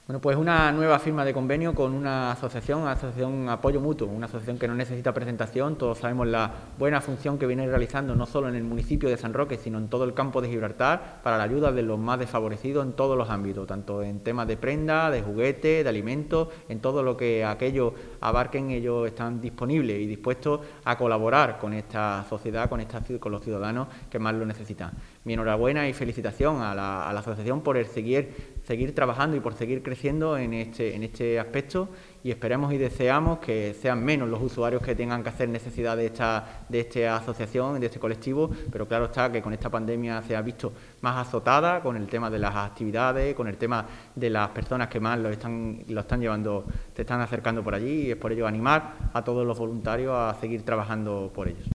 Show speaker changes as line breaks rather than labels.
Bueno, pues una nueva firma de convenio con una asociación Apoyo Mutuo, una asociación que no necesita presentación. Todos sabemos la buena función que viene realizando no solo en el municipio de San Roque, sino en todo el campo de Gibraltar, para la ayuda de los más desfavorecidos en todos los ámbitos, tanto en temas de prenda, de juguetes, de alimentos, en todo lo que aquellos abarquen. Ellos están disponibles y dispuestos a colaborar con esta sociedad, con los ciudadanos que más lo necesitan. Mi enhorabuena y felicitación a la asociación por el seguir trabajando y por seguir creciendo en este aspecto, y esperemos y deseamos que sean menos los usuarios que tengan que hacer necesidad de esta asociación, de este colectivo, pero claro está que con esta pandemia se ha visto más azotada con el tema de las actividades, con el tema de las personas que más lo están llevando, se están acercando por allí, y es por ello animar a todos los voluntarios a seguir trabajando por ellos.